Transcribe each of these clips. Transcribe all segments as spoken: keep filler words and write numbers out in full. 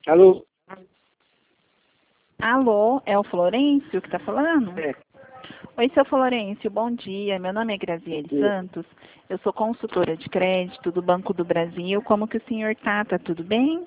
Alô? Alô, é o Florencio que está falando? É. Oi, seu Florencio, bom dia. Meu nome é Graziele Sim. Santos. Eu sou consultora de crédito do Banco do Brasil. Como que o senhor tá? Tá tudo bem?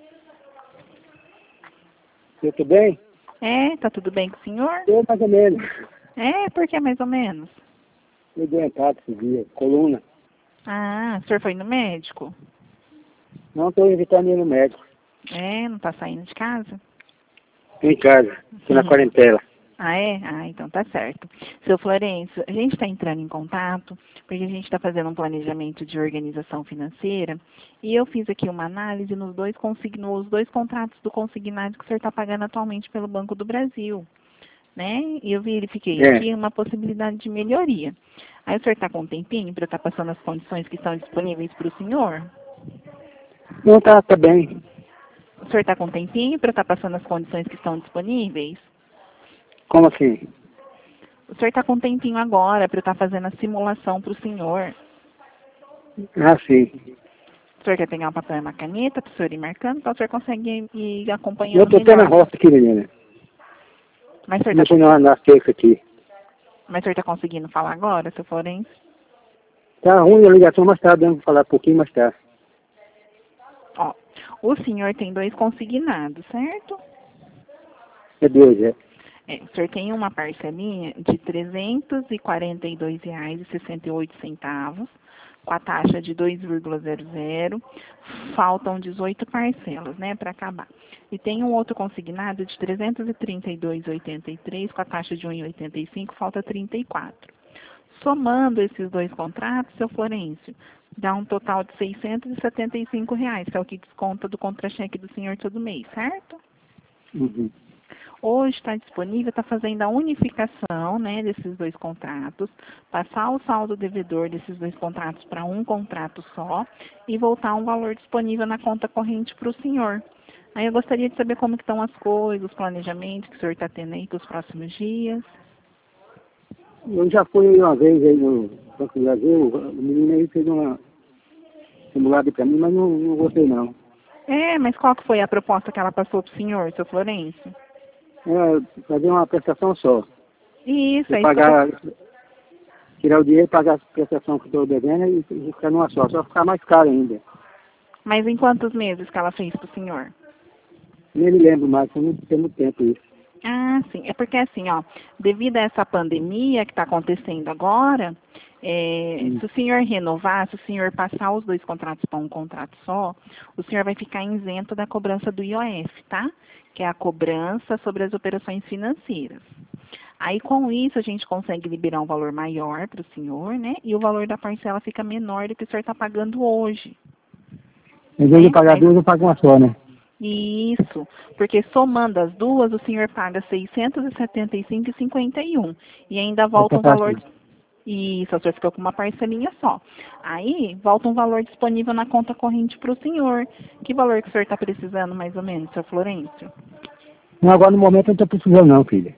Eu tô bem? É, tá tudo bem com o senhor? Tô mais ou menos. É, por que mais ou menos? Me doentado esse dia, coluna. Ah, o senhor foi no médico? Não tô evitando ir no médico. É, não tá saindo de casa? Tô em casa, tô na Hum. quarentena. Ah, é? Ah, então tá certo. Seu Florencio, a gente está entrando em contato porque a gente está fazendo um planejamento de organização financeira e eu fiz aqui uma análise nos dois, consigno, os dois contratos do consignado que o senhor está pagando atualmente pelo Banco do Brasil, né? E eu verifiquei É. aqui uma possibilidade de melhoria. Aí o senhor está com um tempinho para eu estar passando as condições que estão disponíveis para o senhor? Não, tá, tá bem. O senhor está com um tempinho para eu estar passando as condições que estão disponíveis? Como assim? O senhor está com um tempinho agora para eu estar fazendo a simulação para o senhor. Ah, sim. O senhor quer pegar um papel e uma caneta para o senhor ir marcando, então o senhor consegue ir Eu acompanhando tô até na melhor. roça aqui, menina. Mas o senhor Eu fui está na, na seca aqui. mas o senhor tá conseguindo falar agora, seu Florencio? Tá ruim a ligação, mas tá dando pra falar um pouquinho, mas tá. Ó, o senhor tem dois consignados, certo? É dois, é. É, o senhor tem uma parcelinha de trezentos e quarenta e dois reais e sessenta e oito centavos, com a taxa de dois vírgula zero zero. Faltam dezoito parcelas, né, para acabar. E tem um outro consignado de trezentos e trinta e dois reais e oitenta e três, com a taxa de um real e oitenta e cinco, falta trinta e quatro. Somando esses dois contratos, seu Florencio, dá um total de seiscentos e setenta e cinco reais, que é o que desconta do contra-cheque do senhor todo mês, certo? Uhum. Hoje está disponível, está fazendo a unificação, né, desses dois contratos, passar o saldo devedor desses dois contratos para um contrato só e voltar um valor disponível na conta corrente para o senhor. Aí eu gostaria de saber como que estão as coisas, os planejamentos que o senhor está tendo aí para os próximos dias. Eu já fui uma vez aí no Banco do Brasil, o menino aí fez uma simulada pra mim, mas não, não gostei não. É, mas qual que foi a proposta que ela passou para o senhor, seu Florencio? É fazer uma prestação só. Isso, Você é isso que eu tô... pagar, tirar o dinheiro, pagar a prestação que estou devendo e, e ficar numa só, só ficar mais caro ainda. Mas em quantos meses que ela fez para o senhor? Nem me lembro mais, tem muito, tem muito tempo isso. Ah, sim. É porque assim, ó, devido a essa pandemia que está acontecendo agora, é, Hum. se o senhor renovar, se o senhor passar os dois contratos para um contrato só, o senhor vai ficar isento da cobrança do I O F, tá? Que é a cobrança sobre as operações financeiras. Aí, com isso, a gente consegue liberar um valor maior para o senhor, né? E o valor da parcela fica menor do que o senhor está pagando hoje. Em vez de Né? pagar Aí, duas, eu pago uma só, né? isso, porque somando as duas, o senhor paga seiscentos e setenta e cinco reais e cinquenta e um e ainda volta Essa um parte. valor. Isso, o senhor fica com uma parcelinha só. Aí volta um valor disponível na conta corrente para o senhor. Que valor que o senhor está precisando, mais ou menos, seu Florencio? Não, agora no momento eu não estou precisando não, filha.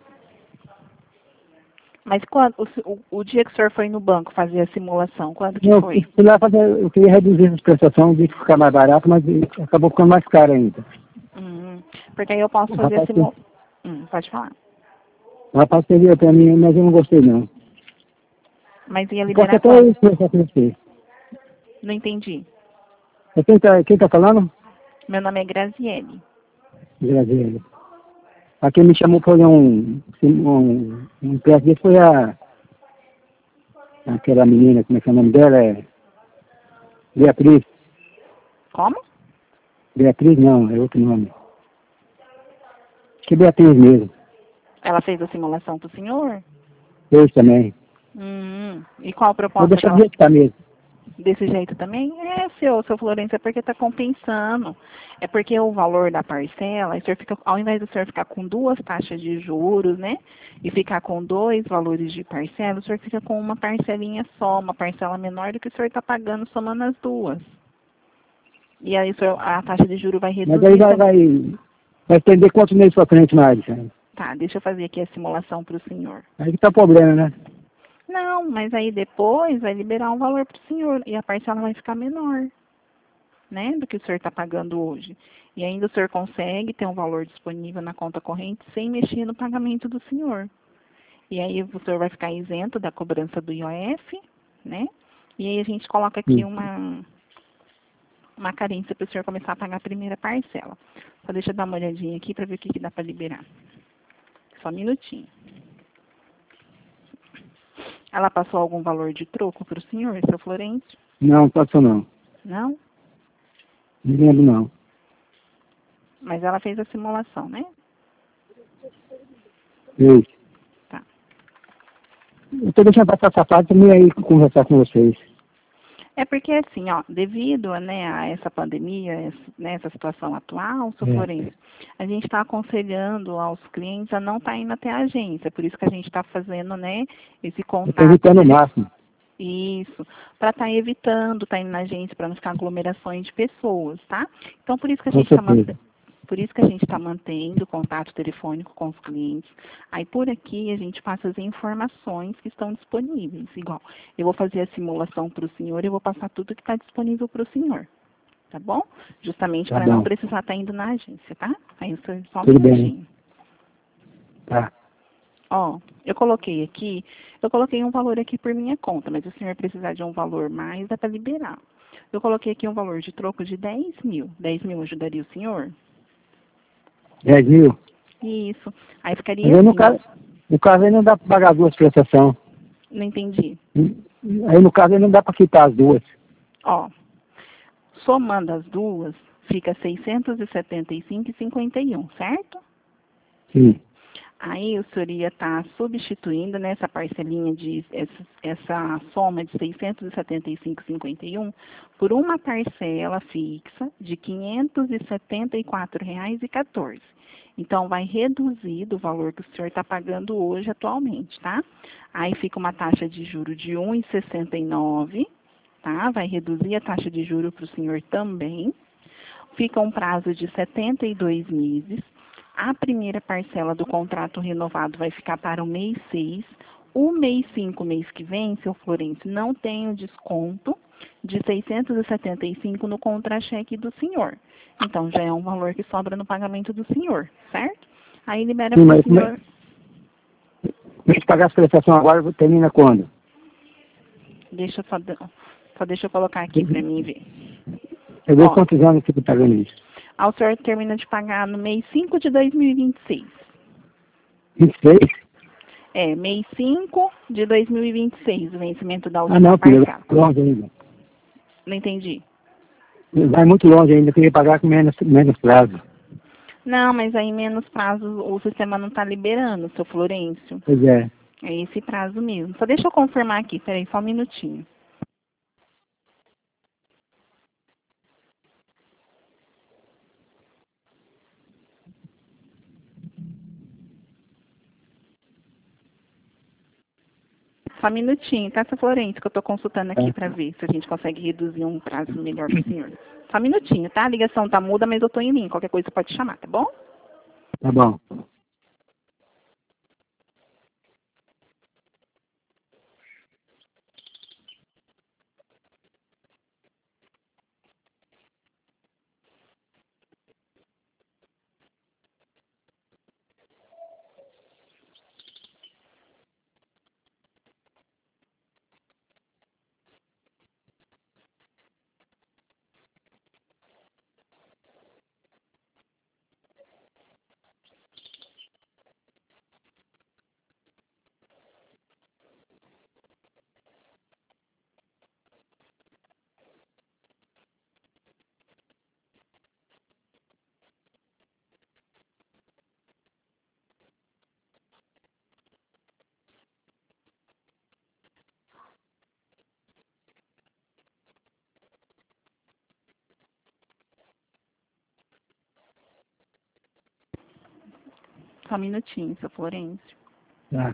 Mas quando, o, o, o dia que o senhor foi no banco fazer a simulação, quando que Eu foi? fui lá fazer, eu queria reduzir as prestações, vi que ficar mais barato, mas acabou ficando mais caro ainda. Hum, porque aí eu posso O fazer a rapaz, pe- simulação. Hum, pode falar. o rapaz pediu pra mim, mas eu não gostei não. Mas ia Eu posso liberar até quanto? expressar com você. Não entendi. É quem tá, quem tá falando? Meu nome é Graziele. Graziele. A quem me chamou para fazer um, um, um teste desse foi a, aquela menina, como é que é o nome dela? É Beatriz. Como? Beatriz não, é outro nome. Que Beatriz mesmo. Ela fez a simulação para o senhor? Eu também. Hum, e qual a Vou proposta que deixar do ela... jeito que tá mesmo. Desse jeito também? É, seu, seu Florencio, é porque está compensando. É porque o valor da parcela, o senhor fica, ao invés do senhor ficar com duas taxas de juros, né? E ficar com dois valores de parcela, o senhor fica com uma parcelinha só, uma parcela menor do que o senhor está pagando somando as duas. E aí o senhor, a taxa de juros vai Mas aí reduzir vai, também. vai, vai estender quantos meses pra frente mais? Cara? Tá, deixa eu fazer aqui a simulação para o senhor. Aí que tá o problema, né? Não, mas aí depois vai liberar um valor para o senhor e a parcela vai ficar menor, né, do que o senhor está pagando hoje. E ainda o senhor consegue ter um valor disponível na conta corrente sem mexer no pagamento do senhor. E aí o senhor vai ficar isento da cobrança do I O F, né? E aí a gente coloca aqui Sim. uma, uma carência para o senhor começar a pagar a primeira parcela. Só deixa eu dar uma olhadinha aqui para ver o que, que dá para liberar. Só um minutinho. Ela passou algum valor de troco para o senhor, seu Florencio? Não, passou não. Não? Não lembro não. Mas ela fez a simulação, né? Ei, Tá. eu estou deixando passar essa parte também aí conversar com vocês. É porque, assim, ó, devido, né, a essa pandemia, essa, né, essa situação atual, seu É. Florencio, a gente está aconselhando aos clientes a não estar indo até a agência. Por isso que a gente está fazendo, né, esse Estou contato. evitando o tele- máximo. Isso, para estar evitando, estar indo na agência, para não ficar aglomerações de pessoas, tá? Então, por isso que a Com gente está certeza. por isso que a gente está mantendo contato telefônico com os clientes. Aí por aqui a gente passa as informações que estão disponíveis. Igual, eu vou fazer a simulação para o senhor e eu vou passar tudo que está disponível para o senhor. Tá bom? Justamente Tá para não bom. precisar estar indo na agência, tá? Aí só só um Tudo bem. minutinho. Tá. Ó, eu coloquei aqui, eu coloquei um valor aqui por minha conta, mas se o senhor precisar de um valor mais, dá para liberar. Eu coloquei aqui um valor de troco de dez mil. dez mil ajudaria o senhor? dez mil. Isso. Aí ficaria Mas aí no assim, ó. caso, no caso aí não dá para pagar duas prestações. Não entendi. Aí no caso aí não dá para quitar as duas. Ó, somando as duas, fica seiscentos e setenta e cinco e cinquenta e um, certo? Sim. Aí o senhor ia estar substituindo nessa parcelinha de essa, essa soma de seiscentos e setenta e cinco e cinquenta e um por uma parcela fixa de quinhentos e setenta e quatro reais e quatorze. Então vai reduzir do valor que o senhor está pagando hoje atualmente, tá? Aí fica uma taxa de juro de um vírgula sessenta e nove, tá? Vai reduzir a taxa de juro para o senhor também. Fica um prazo de setenta e dois meses. A primeira parcela do contrato renovado vai ficar para o mês seis. O mês cinco, mês que vem, seu Florencio, não tem o desconto de seiscentos e setenta e cinco no contra-cheque do senhor. Então, já é um valor que sobra no pagamento do senhor, certo? Aí libera Sim, para o mas como é- senhor. tem que pagar as prestações agora, termina quando? Deixa eu só, só deixa eu colocar aqui para mim ver. Eu vejo Ó, quantos anos fica pagando isso. aí o senhor termina de pagar no mês cinco de dois mil e vinte e seis. vinte e seis? É, mês cinco de dois mil e vinte e seis, o vencimento da Ah última não, filho, parcela. vai longe ainda. Não entendi. Vai muito longe ainda, tem que pagar com menos, menos prazo. Não, mas aí menos prazo o sistema não está liberando, seu Florencio. Pois é. É esse prazo mesmo. Só deixa eu confirmar aqui, peraí, só um minutinho. Só um minutinho, tá, seu Florencio, que eu estou consultando aqui Tá, para ver se a gente consegue reduzir um prazo melhor para o senhor. Só um minutinho, tá? A ligação tá muda, mas eu estou em linha. Qualquer coisa você pode chamar, tá bom? tá bom. Só um minutinho, seu Florencio. Tá.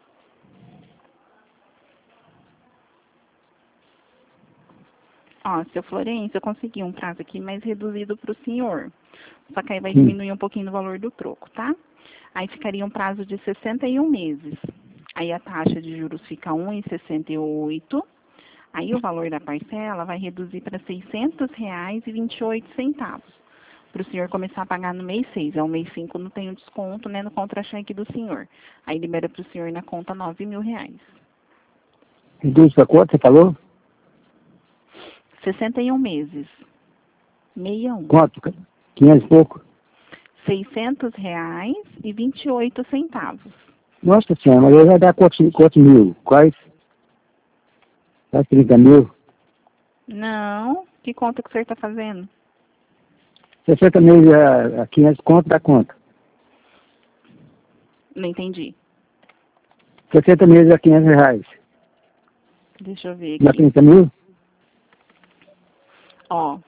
Ó, Seu Florencio, eu consegui um prazo aqui mais reduzido para o senhor. Só que aí vai Sim. diminuir um pouquinho o valor do troco, tá? Aí ficaria um prazo de sessenta e um meses. Aí a taxa de juros fica um vírgula sessenta e oito. Aí o valor da parcela vai reduzir para seiscentos reais e vinte e oito centavos. Para o senhor começar a pagar no mês seis. É o mês cinco não tem o desconto, né, no contra-cheque do senhor. Aí libera para o senhor na conta nove mil reais. Reduz para quanto, você falou? sessenta e um meses. sessenta e um. Quanto? quinhentos e pouco? seiscentos reais e vinte e oito centavos. Nossa senhora, mas aí vai dar quantos, quantos mil? Quais? Quase trinta mil? Não. Que conta que o senhor está fazendo? sessenta meses a, a quinhentos conto dá quanto? Não entendi. sessenta meses a quinhentos reais. Deixa eu ver Dá aqui. trinta mil? Ó.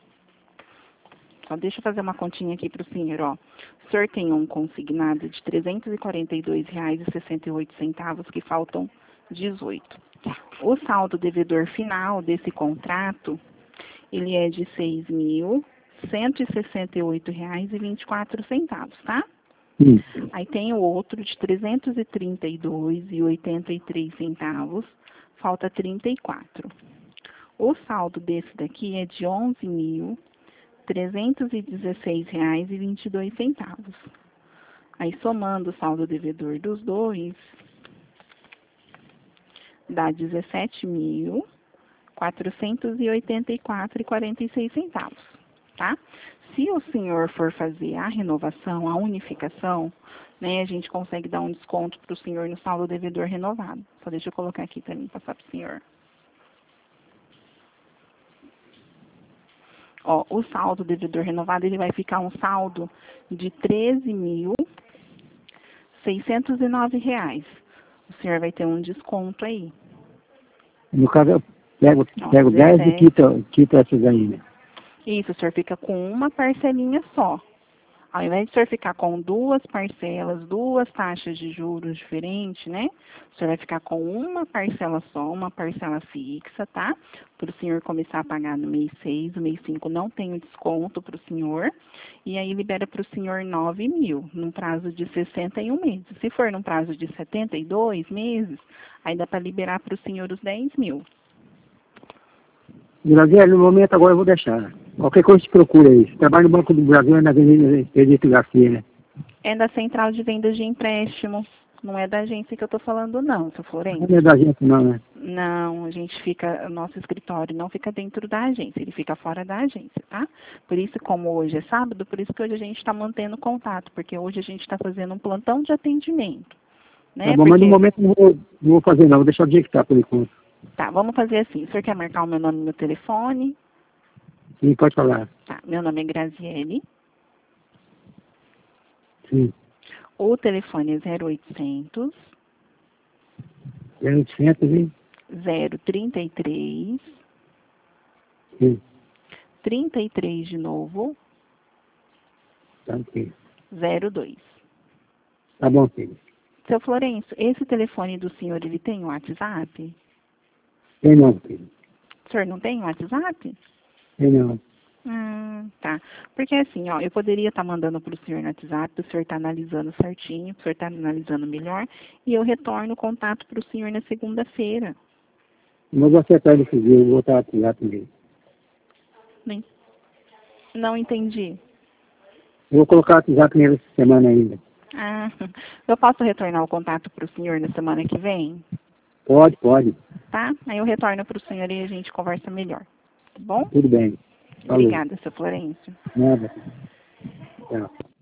Só deixa eu fazer uma continha aqui para o senhor, ó. O senhor tem um consignado de trezentos e quarenta e dois reais e sessenta e oito centavos, que faltam dezoito. O saldo devedor final desse contrato, ele é de seis mil cento e sessenta e oito reais e vinte e quatro centavos, tá? Sim. Aí tem o outro de trezentos e trinta e dois reais e oitenta e três centavos, falta trinta e quatro. O saldo desse daqui é de onze mil trezentos e dezesseis reais e vinte e dois centavos. Aí somando o saldo devedor dos dois, dá dezessete mil quatrocentos e oitenta e quatro reais e quarenta e seis centavos, tá? Se o senhor for fazer a renovação, a unificação, né, a gente consegue dar um desconto para o senhor no saldo devedor renovado. Só deixa eu colocar aqui para mim passar para o senhor. Ó, o saldo devedor renovado, ele vai ficar um saldo de treze mil seiscentos e nove reais. O senhor vai ter um desconto aí. No caso, eu pego, Ó, pego dez e dezessete. quito, quito essas aí, né? Isso, o senhor fica com uma parcelinha só. Ao invés de o senhor ficar com duas parcelas, duas taxas de juros diferentes, né? O senhor vai ficar com uma parcela só, uma parcela fixa, tá? Para o senhor começar a pagar no mês seis, o mês cinco não tem o desconto para o senhor. E aí libera para o senhor nove mil, num prazo de sessenta e um meses. Se for num prazo de setenta e dois meses, aí dá para liberar para o senhor os dez mil. Brasil, no momento agora eu vou deixar. Qualquer coisa te procura aí. Trabalho no Banco do Brasil, é na Avenida Edito Garcia, né? É da central de vendas de empréstimo. Não é da agência que eu estou falando, não, seu Florencio. Não é da gente não, né? Não, a gente fica, o nosso escritório não fica dentro da agência, ele fica fora da agência, tá? Por isso, como hoje é sábado, por isso que hoje a gente está mantendo contato, porque hoje a gente está fazendo um plantão de atendimento, né? Tá bom, porque... mas no momento não vou, não vou fazer não, vou deixar o dia que tá por enquanto. Tá, vamos fazer assim, o senhor quer marcar o meu nome e meu telefone? Sim, pode falar. Tá, meu nome é Graziele, Sim. o telefone é zero oitocentos, zero oitocentos e... zero trinta e três, Sim. trinta e três de novo, Tá ok. zero dois. Tá bom, filho. Seu Florencio, esse telefone do senhor, ele tem um WhatsApp? Tem não, filho. O senhor não tem um WhatsApp? Tem não. Hum, tá. Porque assim, ó, eu poderia estar mandando para o senhor no WhatsApp, o senhor está analisando certinho, o senhor está analisando melhor, e eu retorno o contato para o senhor na segunda-feira. Não vou acertar desse dia, eu vou estar aqui lá também. Não, não entendi. Eu vou colocar o WhatsApp nele essa semana ainda. Ah, eu posso retornar o contato para o senhor na semana que vem? Pode, pode. Tá? Aí eu retorno para o senhor e a gente conversa melhor. Tá bom? Tudo bem. Falou. Obrigada, seu Florencio. Nada. Tchau.